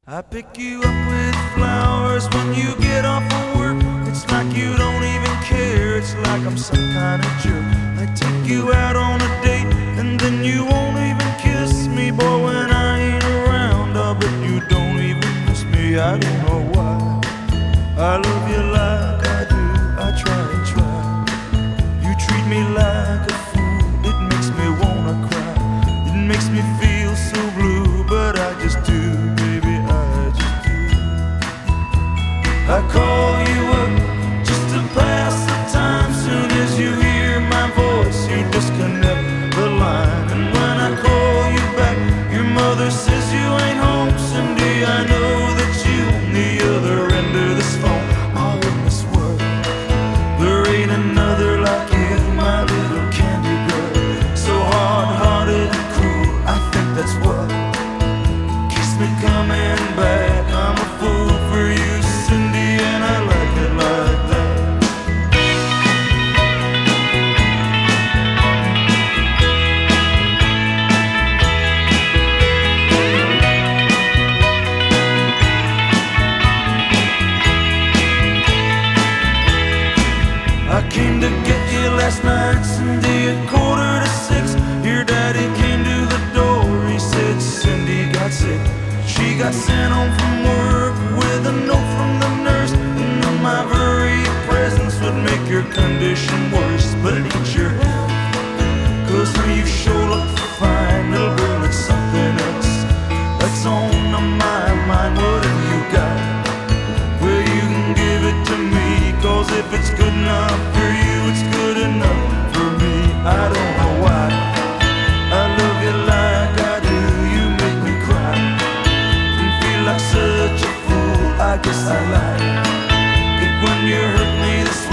I pick you up with flowers when you get off of work. It's like you don't even care, it's like I'm some kind of jerk. I take you out on a date and then you won't even kiss me. Boy, when I ain't around, I bet you don't even miss me. I don't know why I love you like I do, I try and try. You treat me like a fool, it makes me wanna cry. It makes me feel so blue, but I just do. I call you up just to pass the time. Soon as you hear my voice, you disconnect the line. And when I call you back, your mother says you ain't home. Cindy, I know that you on the other end of this phone. All in this world, there ain't another like you, my little candy girl. So hard-hearted and cruel, I think that's what keeps me coming back. I'm a fool for you, Cindy, and I like it like that. I came to get you last night, Cindy, at 5:45. Your daddy came to the door, he said Cindy got sick. She got sent home from work with a note from the nurse, and my very presence would make your condition worse. But it ain't your health, 'cause you sure look fine, little girl. It's something else that's on my mind. What have you got? Well, you can give it to me, 'cause if it's good enough for you, it's good enough for me. I don't know why I love you like I do. You make me cry and feel like such a fool. I guess I like it when you hurt me this way.